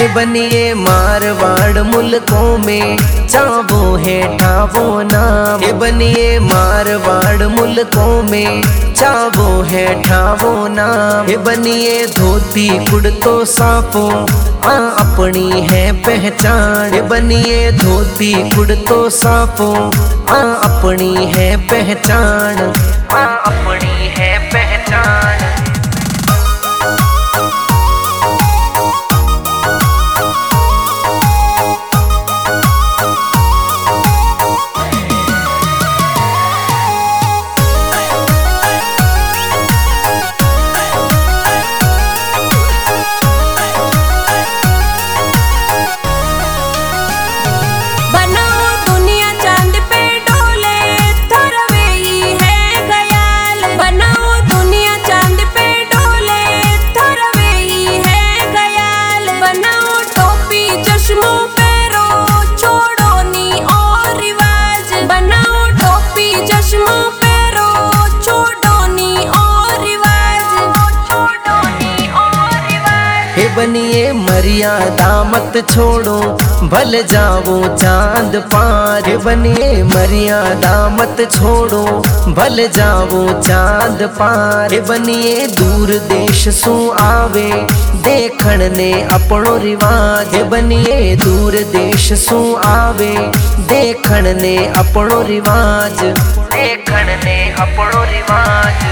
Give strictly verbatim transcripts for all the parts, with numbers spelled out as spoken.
बनिए मारवाड़ मुल्कों में चावो है ठावो नाम। ये बनिए मारवाड़ मुल्कों में चावो है ठावो नाम। ये बनिए धोती कुर्तो साफो आ अपनी है पहचान। ये बनिए धोती कुर्तो साफो आ अपनी है पहचान। आ अपनी है पहचान। बनिए मर्यादा मत छोड़ो भल जाओ चांद पार। बनिए मर्यादा मत छोड़ो भल जाओ चांद पार। बनिए दूर देश सु आवे देखण ने अपनो रिवाज। बनिए दूर देश सु आवे देखण ने अपनो रिवाज। देखण ने अपनो रिवाज।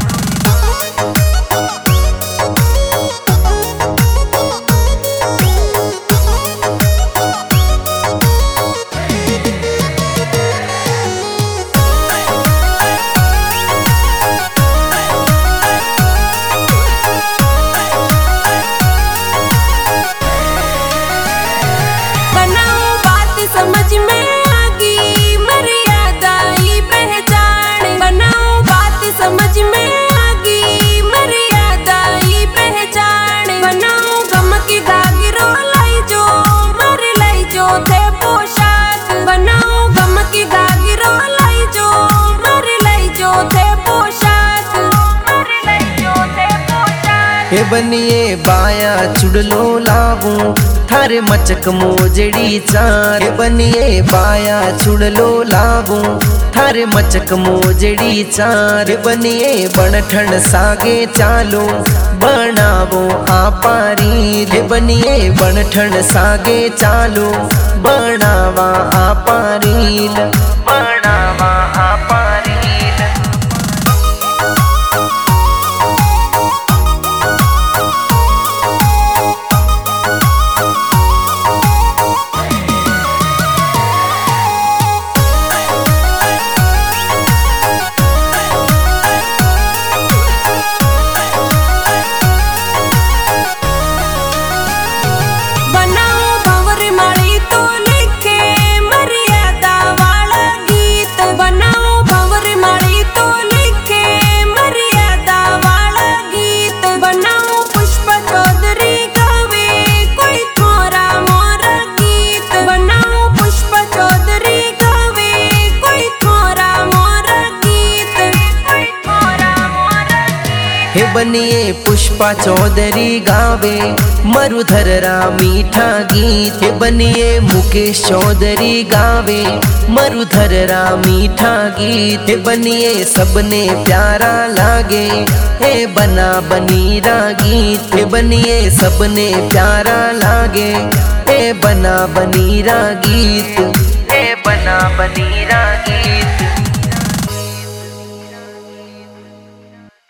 बनिए बाया चुड़लो लावू थारे मचक मोजड़ी चार। बनिए बाया चुड़लो लावू थारे मचक मोजड़ी चार। बनिए बनठन सागे चालो बनावो आपारी। बनिए बनठन सागे चालो बनावा आपारी। बनावा आपारी। बनिए पुष्पा चौधरी गावे मरुधर रा मीठा गीत। बनिए मुकेश चौधरी गावे मरुधर रा मीठा गीत। बनिए सबने प्यारा लागे हे बना बनी रा गीत। बनिए सबने प्यारा लागे हे बना बनी रा गीत। हे बना बनी रा गीत।